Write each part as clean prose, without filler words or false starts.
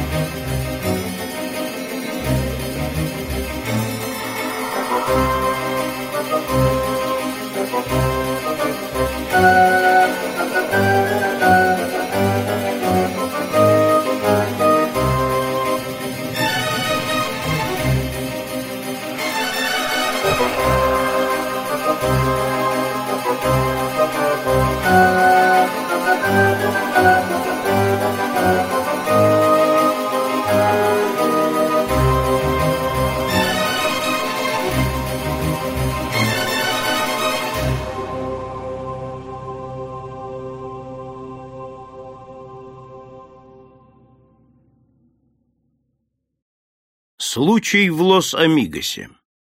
Случай в Лос-Амигосе.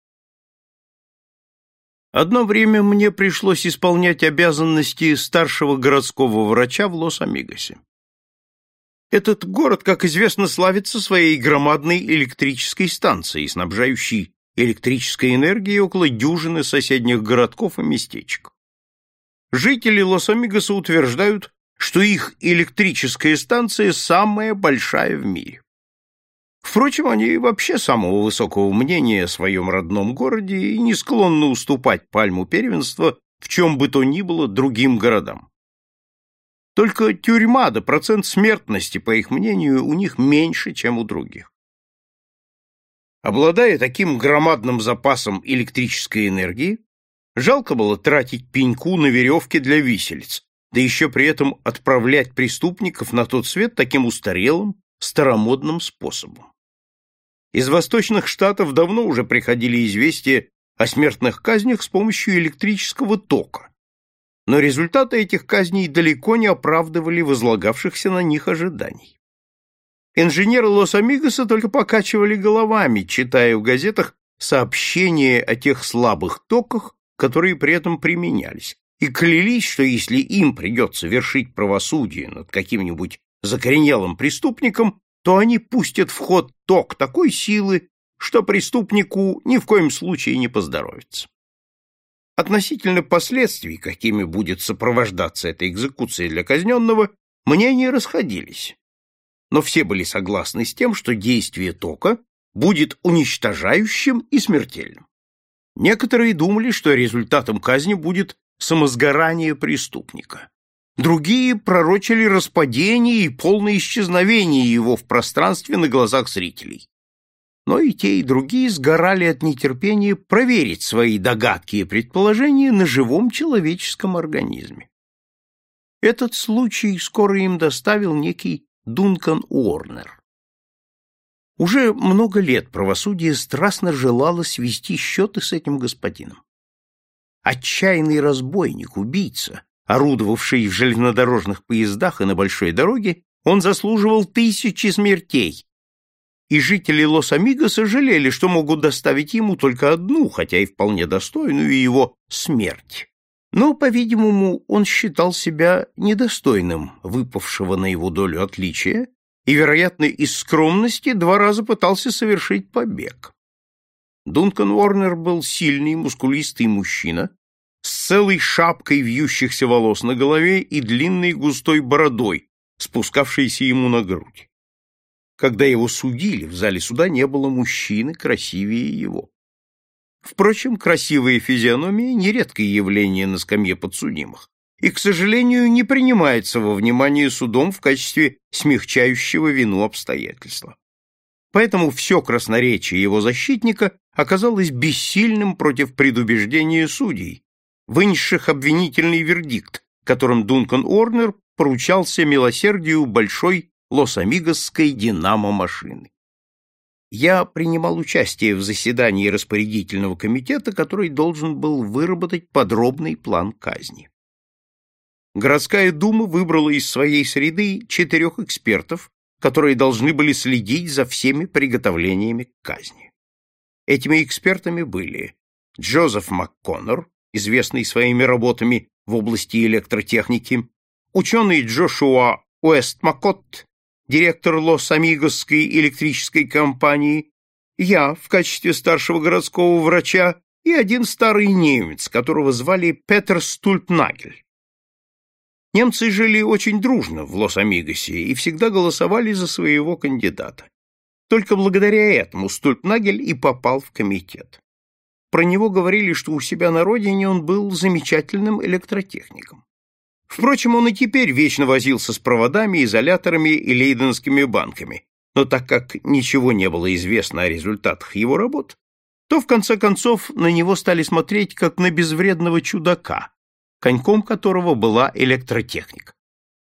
Одно время мне пришлось исполнять обязанности старшего городского врача в Лос-Амигосе. Этот город, как известно, славится своей громадной электрической станцией, снабжающей электрической энергией около дюжины соседних городков и местечек. Жители Лос-Амигоса утверждают, что их электрическая станция самая большая в мире. Впрочем, они вообще самого высокого мнения о своем родном городе и не склонны уступать пальму первенства в чем бы то ни было другим городам. Только тюрьма да процент смертности, по их мнению, у них меньше, чем у других. Обладая таким громадным запасом электрической энергии, жалко было тратить пеньку на веревки для виселиц, да еще при этом отправлять преступников на тот свет таким устарелым, старомодным способом. Из восточных штатов давно уже приходили известия о смертных казнях с помощью электрического тока, но результаты этих казней далеко не оправдывали возлагавшихся на них ожиданий. Инженеры Лос-Амигоса только покачивали головами, читая в газетах сообщения о тех слабых токах, которые при этом применялись, и клялись, что если им придется вершить правосудие над каким-нибудь закоренелым преступником, то они пустят в ход ток такой силы, что преступнику ни в коем случае не поздоровится. Относительно последствий, какими будет сопровождаться эта экзекуция для казненного, мнения расходились, но все были согласны с тем, что действие тока будет уничтожающим и смертельным. Некоторые думали, что результатом казни будет самосгорание преступника. Другие пророчили распадение и полное исчезновение его в пространстве на глазах зрителей. Но и те, и другие сгорали от нетерпения проверить свои догадки и предположения на живом человеческом организме. Этот случай скоро им доставил некий Дункан Уорнер. Уже много лет правосудие страстно желало свести счеты с этим господином. Отчаянный разбойник, убийца, орудовавший в железнодорожных поездах и на большой дороге, он заслуживал 1000 смертей, и жители Лос-Амигоса жалели, что могут доставить ему только одну, хотя и вполне достойную его, смерть. Но, по-видимому, он считал себя недостойным выпавшего на его долю отличия и, вероятно, из скромности 2 раза пытался совершить побег. Дункан Уорнер был сильный, мускулистый мужчина с целой шапкой вьющихся волос на голове и длинной густой бородой, спускавшейся ему на грудь. Когда его судили, в зале суда не было мужчины красивее его. Впрочем, красивая физиономия — нередкое явление на скамье подсудимых и, к сожалению, не принимается во внимание судом в качестве смягчающего вину обстоятельства. Поэтому все красноречие его защитника оказалось бессильным против предубеждения судей, вынесших обвинительный вердикт, которым Дункан Уорнер поручался милосердию большой лос-амигосской динамо-машины. Я принимал участие в заседании распорядительного комитета, который должен был выработать подробный план казни. Городская дума выбрала из своей среды 4 экспертов, которые должны были следить за всеми приготовлениями к казни. Этими экспертами были Джозеф МакКоннор, известный своими работами в области электротехники, ученый Джошуа Уэстмакотт, директор Лос-Амигосской электрической компании, я в качестве старшего городского врача и один старый немец, которого звали Петер Стульпнагель. Немцы жили очень дружно в Лос-Амигосе и всегда голосовали за своего кандидата. Только благодаря этому Стульпнагель и попал в комитет. Про него говорили, что у себя на родине он был замечательным электротехником. Впрочем, он и теперь вечно возился с проводами, изоляторами и лейденскими банками, но так как ничего не было известно о результатах его работ, то в конце концов на него стали смотреть как на безвредного чудака, коньком которого была электротехника.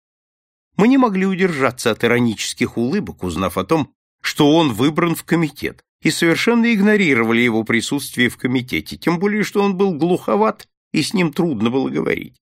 Мы не могли удержаться от иронических улыбок, узнав о том, что он выбран в комитет, и совершенно игнорировали его присутствие в комитете, тем более что он был глуховат, и с ним трудно было говорить.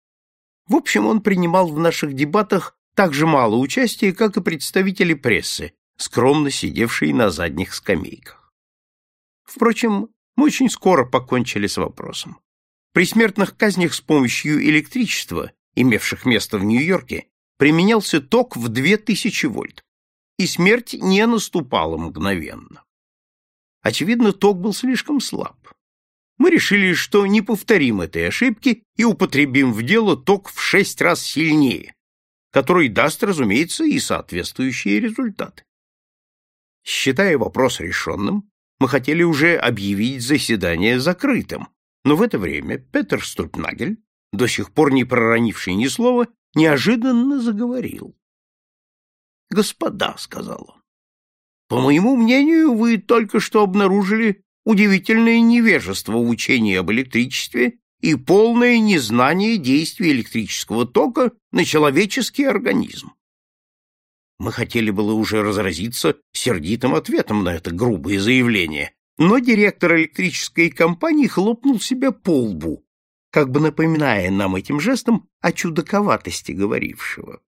В общем, он принимал в наших дебатах так же мало участия, как и представители прессы, скромно сидевшие на задних скамейках. Впрочем, мы очень скоро покончили с вопросом. При смертных казнях с помощью электричества, имевших место в Нью-Йорке, применялся ток в 2000 вольт, и смерть не наступала мгновенно. Очевидно, ток был слишком слаб. Мы решили, что не повторим этой ошибки и употребим в дело ток в 6 раз сильнее, который даст, разумеется, и соответствующие результаты. Считая вопрос решенным, мы хотели уже объявить заседание закрытым, но в это время Петер Стульпнагель, до сих пор не проронивший ни слова, неожиданно заговорил. «Господа», — сказал он, — «по моему мнению, вы только что обнаружили удивительное невежество в учении об электричестве и полное незнание действия электрического тока на человеческий организм». Мы хотели было уже разразиться сердитым ответом на это грубое заявление, но директор электрической компании хлопнул себя по лбу, как бы напоминая нам этим жестом о чудаковатости говорившего.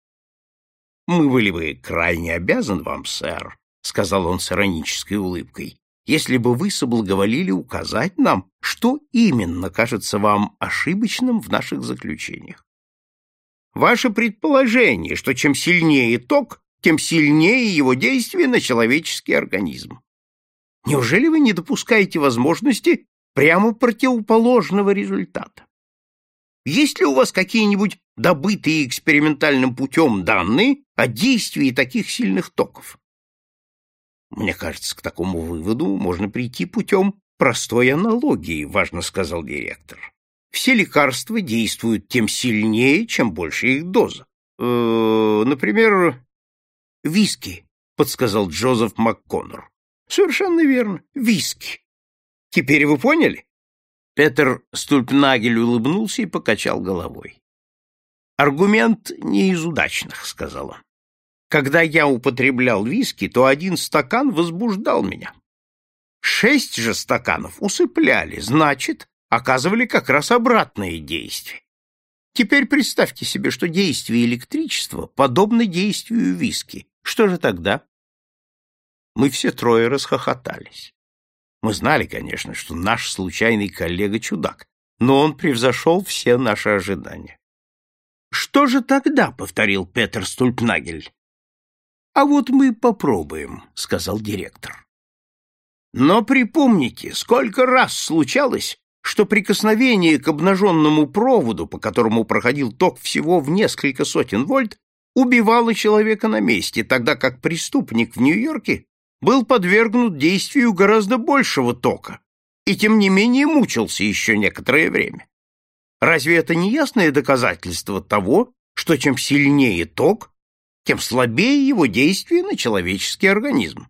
«Мы были бы крайне обязаны вам, сэр», — сказал он с иронической улыбкой, «если бы вы соблаговолили указать нам, что именно кажется вам ошибочным в наших заключениях. Ваше предположение, что чем сильнее ток, тем сильнее его действие на человеческий организм. Неужели вы не допускаете возможности прямо противоположного результата? Есть ли у вас какие-нибудь добытые экспериментальным путем данные о действии таких сильных токов? Мне кажется, к такому выводу можно прийти путем простой аналогии, важно сказал директор. Все лекарства действуют тем сильнее, чем больше их доза. Например, виски, подсказал Джозеф МакКоннор. Совершенно верно, виски. Теперь вы поняли? Петер Стульпнагель улыбнулся и покачал головой. «Аргумент не из удачных», — сказал он. «Когда я употреблял виски, то 1 стакан возбуждал меня. 6 же стаканов усыпляли, значит, оказывали как раз обратное действие. Теперь представьте себе, что действие электричества подобно действию виски. Что же тогда?» Мы все трое расхохотались. Мы знали, конечно, что наш случайный коллега чудак, но он превзошел все наши ожидания. «Что же тогда?» — повторил Петер Стульпнагель. «А вот мы попробуем», — сказал директор. «Но припомните, сколько раз случалось, что прикосновение к обнаженному проводу, по которому проходил ток всего в несколько сотен вольт, убивало человека на месте, тогда как преступник в Нью-Йорке был подвергнут действию гораздо большего тока и, тем не менее, мучился еще некоторое время. Разве это не ясное доказательство того, что чем сильнее ток, тем слабее его действие на человеческий организм?»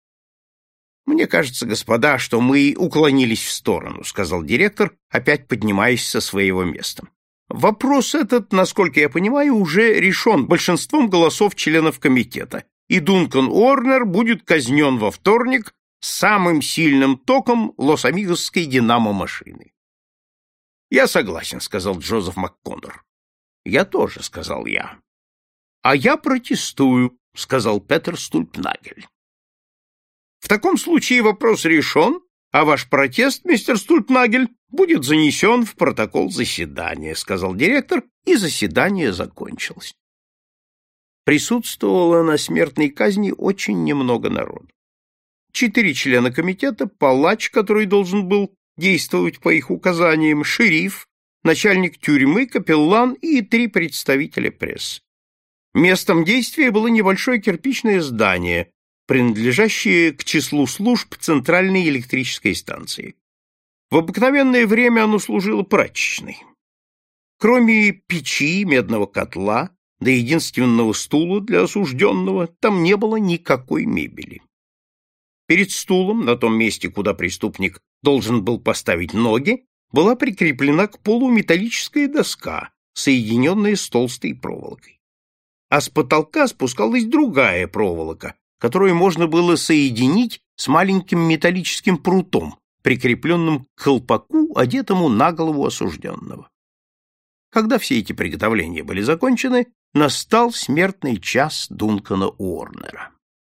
«Мне кажется, господа, что мы уклонились в сторону», — сказал директор, опять поднимаясь со своего места. «Вопрос этот, насколько я понимаю, уже решен большинством голосов членов комитета, и Дункан Уорнер будет казнен во вторник самым сильным током Лос-Амигосской динамо-машины». «Я согласен», — сказал Джозеф МакКоннор. «Я тоже», — сказал я. «А я протестую», — сказал Петер Стульпнагель. «В таком случае вопрос решен, а ваш протест, мистер Стульпнагель, будет занесен в протокол заседания», — сказал директор, и заседание закончилось. Присутствовало на смертной казни очень немного народу. 4 члена комитета, палач, который должен был действовать по их указаниям, шериф, начальник тюрьмы, капеллан и 3 представителя прессы. Местом действия было небольшое кирпичное здание, принадлежащее к числу служб Центральной электрической станции. В обыкновенное время оно служило прачечной. Кроме печи, медного котла, до единственного стула для осужденного, там не было никакой мебели. Перед стулом, на том месте, куда преступник должен был поставить ноги, была прикреплена к полу металлическая доска, соединенная с толстой проволокой. А с потолка спускалась другая проволока, которую можно было соединить с маленьким металлическим прутом, прикрепленным к колпаку, одетому на голову осужденного. Когда все эти приготовления были закончены, настал смертный час Дункана Уорнера.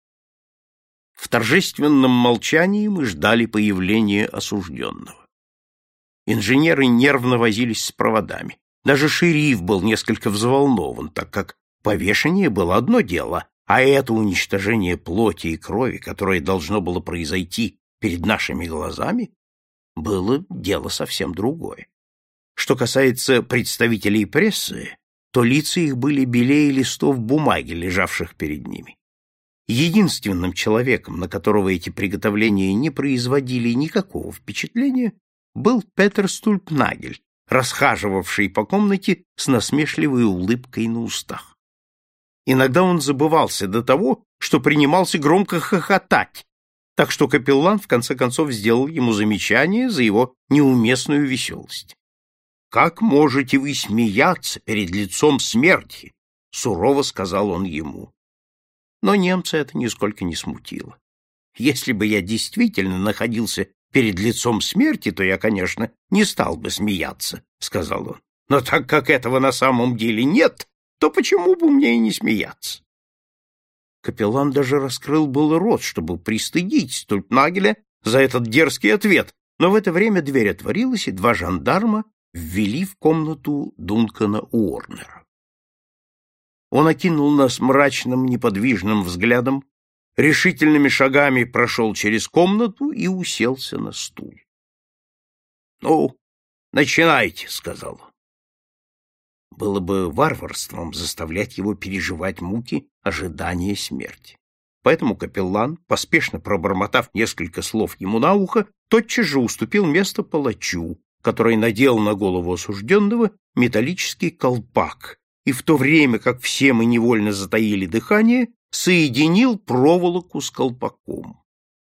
В торжественном молчании мы ждали появления осужденного. Инженеры нервно возились с проводами. Даже шериф был несколько взволнован, так как повешение было одно дело, а это уничтожение плоти и крови, которое должно было произойти перед нашими глазами, было дело совсем другое. Что касается представителей прессы, то лица их были белее листов бумаги, лежавших перед ними. Единственным человеком, на которого эти приготовления не производили никакого впечатления, был Петер Стульпнагель, расхаживавший по комнате с насмешливой улыбкой на устах. Иногда он забывался до того, что принимался громко хохотать, так что капеллан в конце концов сделал ему замечание за его неуместную веселость. «Как можете вы смеяться перед лицом смерти?» — сурово сказал он ему. Но немца это нисколько не смутило. «Если бы я действительно находился перед лицом смерти, то я, конечно, не стал бы смеяться», — сказал он. «Но так как этого на самом деле нет, то почему бы мне и не смеяться?» Капеллан даже раскрыл был рот, чтобы пристыдить Стульпнагеля за этот дерзкий ответ, но в это время дверь отворилась, и 2 жандарма ввели в комнату Дункана Уорнера. Он окинул нас мрачным, неподвижным взглядом, решительными шагами прошел через комнату и уселся на стул. «Ну, начинайте», — сказал он. Было бы варварством заставлять его переживать муки ожидания смерти. Поэтому капеллан, поспешно пробормотав несколько слов ему на ухо, тотчас же уступил место палачу, который надел на голову осужденного металлический колпак, и в то время, как все мы невольно затаили дыхание, соединил проволоку с колпаком.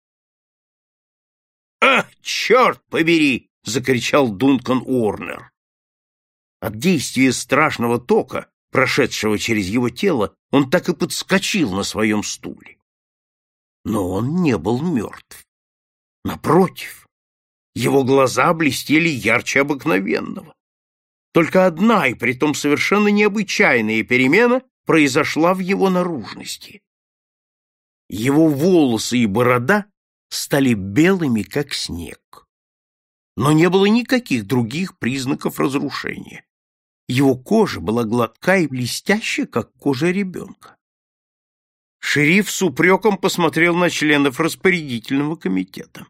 «Ах, черт побери!» — закричал Дункан Уорнер. От действия страшного тока, прошедшего через его тело, он так и подскочил на своем стуле. Но он не был мертв. Напротив, его глаза блестели ярче обыкновенного. Только одна, и притом совершенно необычайная перемена произошла в его наружности. Его волосы и борода стали белыми, как снег. Но не было никаких других признаков разрушения. Его кожа была гладка и блестящая, как кожа ребенка. Шериф с упреком посмотрел на членов распорядительного комитета.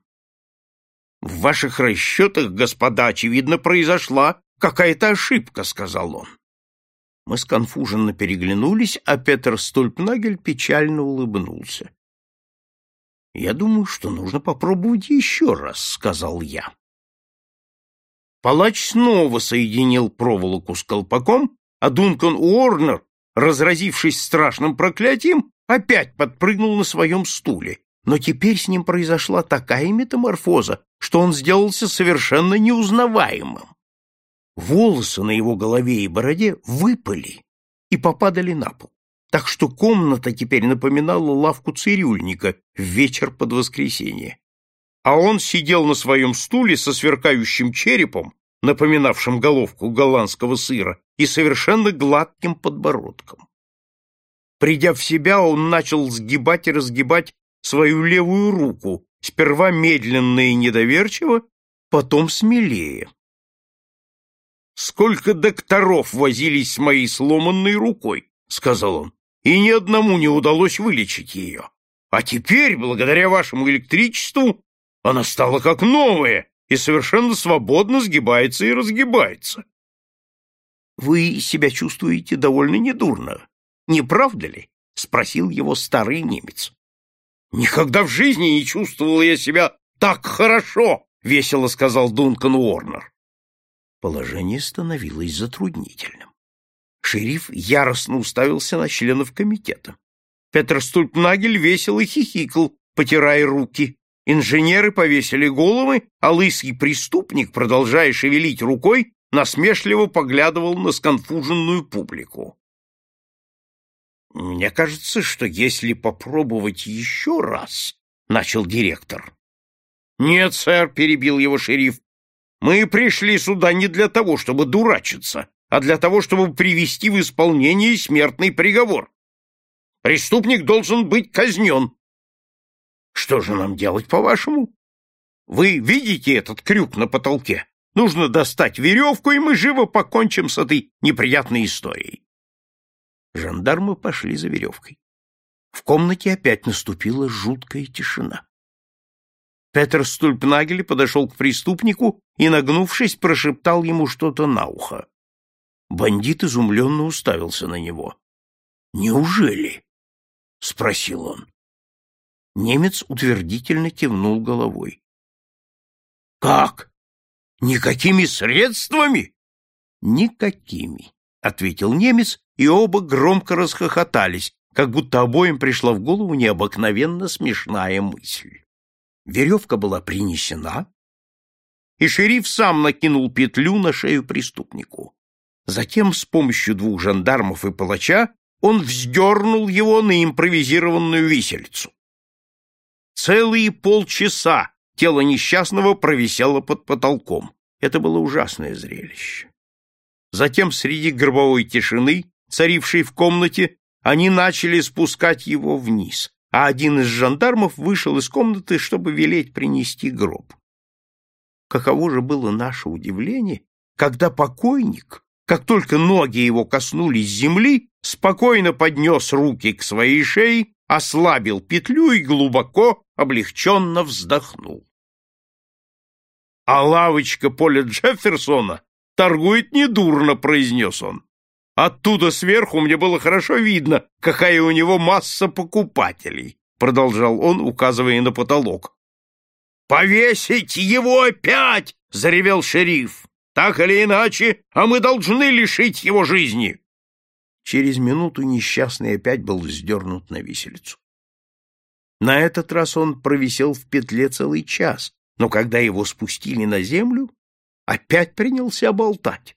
«В ваших расчетах, господа, очевидно, произошла какая-то ошибка», — сказал он. Мы сконфуженно переглянулись, а Петер Стульпнагель печально улыбнулся. «Я думаю, что нужно попробовать еще раз», — сказал я. Палач снова соединил проволоку с колпаком, а Дункан Уорнер, разразившись страшным проклятием, опять подпрыгнул на своем стуле. Но теперь с ним произошла такая метаморфоза, что он сделался совершенно неузнаваемым. Волосы на его голове и бороде выпали и попадали на пол, так что комната теперь напоминала лавку цирюльника в вечер под воскресенье. А он сидел на своем стуле со сверкающим черепом, напоминавшим головку голландского сыра, и совершенно гладким подбородком. Придя в себя, он начал сгибать и разгибать свою левую руку, сперва медленно и недоверчиво, потом смелее. «Сколько докторов возились с моей сломанной рукой», — сказал он, — «и ни одному не удалось вылечить ее. А теперь, благодаря вашему электричеству, она стала как новая, и совершенно свободно сгибается и разгибается. Вы себя чувствуете довольно недурно, не правда ли? Спросил его старый немец. Никогда в жизни не чувствовал я себя так хорошо, весело сказал Дункан Уорнер. Положение становилось затруднительным. Шериф яростно уставился на членов комитета. Петер Стульпнагель весело хихикал, потирая руки. Инженеры повесили головы, а лысый преступник, продолжая шевелить рукой, насмешливо поглядывал на сконфуженную публику. «Мне кажется, что если попробовать еще раз», — начал директор. «Нет, сэр», — перебил его шериф, — «мы пришли сюда не для того, чтобы дурачиться, а для того, чтобы привести в исполнение смертный приговор. Преступник должен быть казнен. Что же нам делать, по-вашему? Вы видите этот крюк на потолке? Нужно достать веревку, и мы живо покончим с этой неприятной историей». Жандармы пошли за веревкой. В комнате опять наступила жуткая тишина. Петер Стульпнагель подошел к преступнику и, нагнувшись, прошептал ему что-то на ухо. Бандит изумленно уставился на него. «Неужели?» — спросил он. Немец утвердительно кивнул головой. «Как? Никакими средствами?» «Никакими», — ответил немец, и оба громко расхохотались, как будто обоим пришла в голову необыкновенно смешная мысль. Веревка была принесена, и шериф сам накинул петлю на шею преступнику. Затем с помощью 2 жандармов и палача он вздернул его на импровизированную виселицу. Целые полчаса тело несчастного провисело под потолком. Это было ужасное зрелище. Затем среди гробовой тишины, царившей в комнате, они начали спускать его вниз, а один из жандармов вышел из комнаты, чтобы велеть принести гроб. Каково же было наше удивление, когда покойник, как только ноги его коснулись земли, спокойно поднес руки к своей шее, ослабил петлю и глубоко, облегченно вздохнул. «А лавочка Поля Джефферсона торгует недурно», — произнес он. «Оттуда сверху мне было хорошо видно, какая у него масса покупателей», — продолжал он, указывая на потолок. «Повесить его опять!» — заревел шериф. «Так или иначе, а мы должны лишить его жизни!» Через минуту несчастный опять был вздернут на виселицу. На этот раз он провисел в петле целый час, но когда его спустили на землю, опять принялся болтать.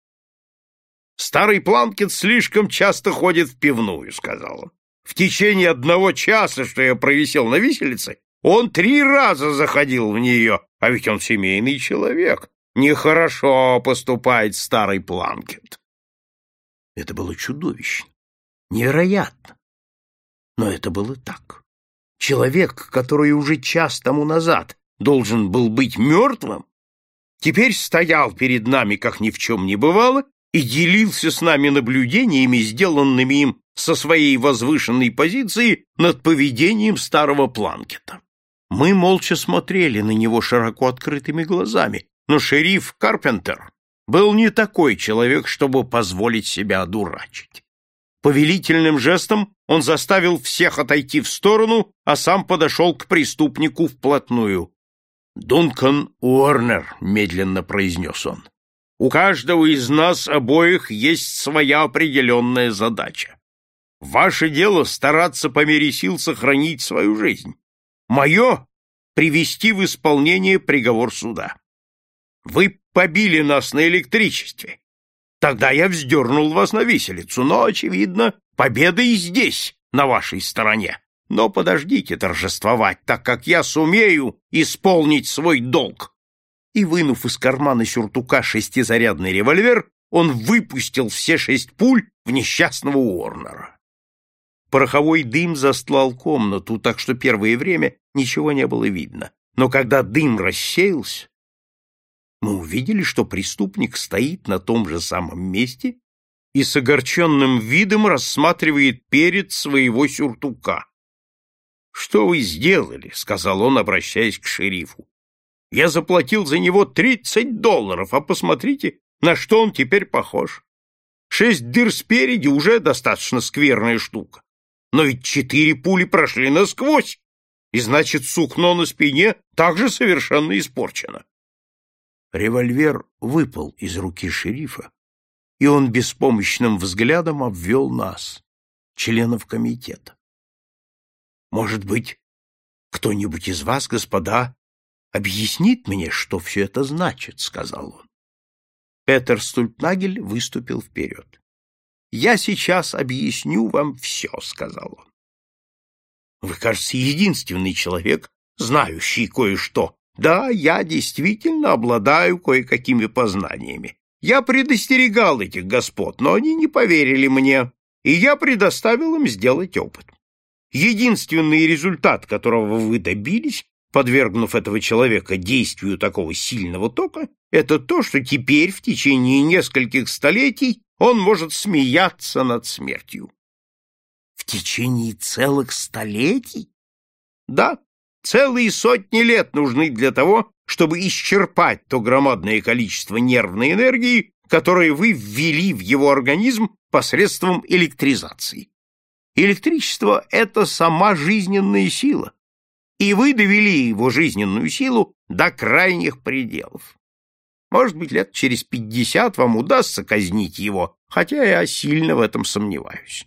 «Старый Планкет слишком часто ходит в пивную», — сказал он. «В течение 1 часа, что я провисел на виселице, он 3 раза заходил в нее, а ведь он семейный человек. Нехорошо поступает старый Планкет». Это было чудовищно, невероятно. Но это было так. Человек, который уже час тому назад должен был быть мертвым, теперь стоял перед нами, как ни в чем не бывало, и делился с нами наблюдениями, сделанными им со своей возвышенной позиции над поведением старого Планкета. Мы молча смотрели на него широко открытыми глазами, но шериф Карпентер был не такой человек, чтобы позволить себя одурачить. Повелительным жестом он заставил всех отойти в сторону, а сам подошел к преступнику вплотную. «Дункан Уорнер», — медленно произнес он, — «у каждого из нас обоих есть своя определенная задача. Ваше дело — стараться по мере сил сохранить свою жизнь. Мое — привести в исполнение приговор суда. Вы побили нас на электричестве. Тогда я вздернул вас на виселицу, но, очевидно, победа и здесь, на вашей стороне. Но подождите торжествовать, так как я сумею исполнить свой долг». И, вынув из кармана сюртука 6-зарядный револьвер, он выпустил все 6 пуль в несчастного Уорнера. Пороховой дым застлал комнату, так что первое время ничего не было видно. Но когда дым рассеялся, мы увидели, что преступник стоит на том же самом месте и с огорченным видом рассматривает перед своего сюртука. «Что вы сделали?» — сказал он, обращаясь к шерифу. Я заплатил за него $30, а посмотрите, на что он теперь похож. 6 дыр спереди уже достаточно скверная штука. Но ведь 4 пули прошли насквозь, и значит, сукно на спине также совершенно испорчено. Револьвер выпал из руки шерифа, и он беспомощным взглядом обвел нас, членов комитета. Может быть, кто-нибудь из вас, господа, объяснит мне, что все это значит, — сказал он. Петер Стультнагель выступил вперед. «Я сейчас объясню вам все», — сказал он. «Вы, кажется, единственный человек, знающий кое-что. Да, я действительно обладаю кое-какими познаниями. Я предостерегал этих господ, но они не поверили мне, и я предоставил им сделать опыт. Единственный результат, которого вы добились, подвергнув этого человека действию такого сильного тока, это то, что теперь в течение нескольких столетий он может смеяться над смертью». В течение целых столетий? Да, целые сотни лет нужны для того, чтобы исчерпать то громадное количество нервной энергии, которое вы ввели в его организм посредством электризации. Электричество — это сама жизненная сила, и вы довели его жизненную силу до крайних пределов. Может быть, лет через 50 вам удастся казнить его, хотя я сильно в этом сомневаюсь.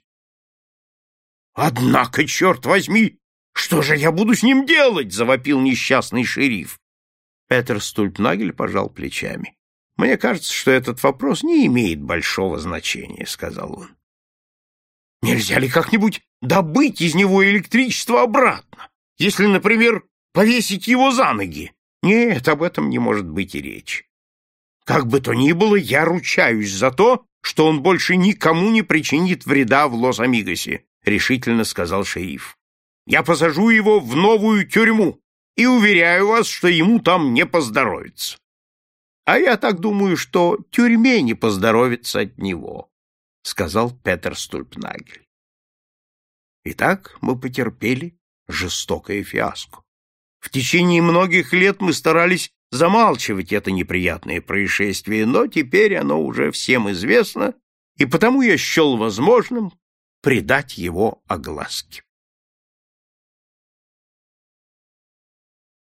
«Однако, черт возьми, что же я буду с ним делать?» — завопил несчастный шериф. Петер Стультнагель пожал плечами. «Мне кажется, что этот вопрос не имеет большого значения», — сказал он. «Нельзя ли как-нибудь добыть из него электричество обратно, если, например, повесить его за ноги?» «Нет, об этом не может быть и речи. Как бы то ни было, я ручаюсь за то, что он больше никому не причинит вреда в Лос-Амигосе», — решительно сказал шериф. «Я посажу его в новую тюрьму и уверяю вас, что ему там не поздоровится». «А я так думаю, что тюрьме не поздоровится от него», — сказал Петер Стультнагель. Итак, мы потерпели жестокое фиаско. В течение многих лет мы старались замалчивать это неприятное происшествие, но теперь оно уже всем известно, и потому я счел возможным придать его огласке.